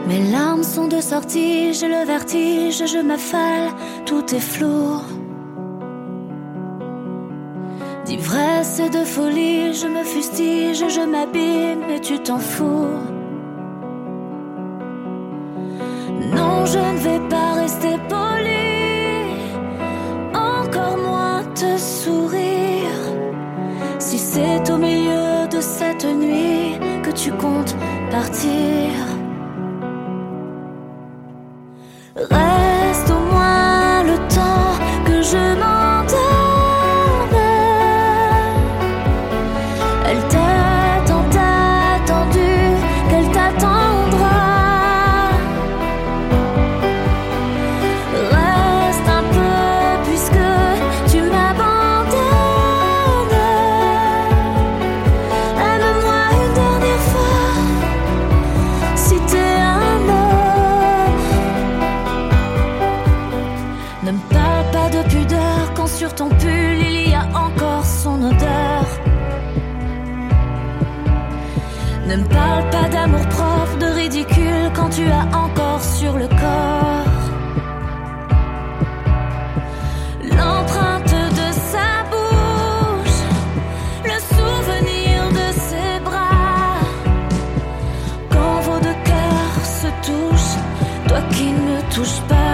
Mes larmes sont de sortie, j'ai le vertige, je m'affale, tout est flou. D'ivresse et de folie, je me fustige, je m'abîme et tu t'en fous. Non, je ne vais pas rester poli, encore moins te sourire. Si c'est au milieu de cette nuit que tu comptes partir, reste au moins le temps que je m'endorme. Elle t'a tant attendu qu'elle t'attendra. Reste un peu puisque tu m'abandonnes. Aime-moi une dernière fois si t'es un homme. Ne me parle pas de pudeur quand sur ton pull il y a encore son odeur. Ne me parle pas d'amour-propre, de ridicule quand tu as encore sur le corps l'empreinte de sa bouche, le souvenir de ses bras. Quand vos deux cœurs se touchent, toi qui ne me touches pas.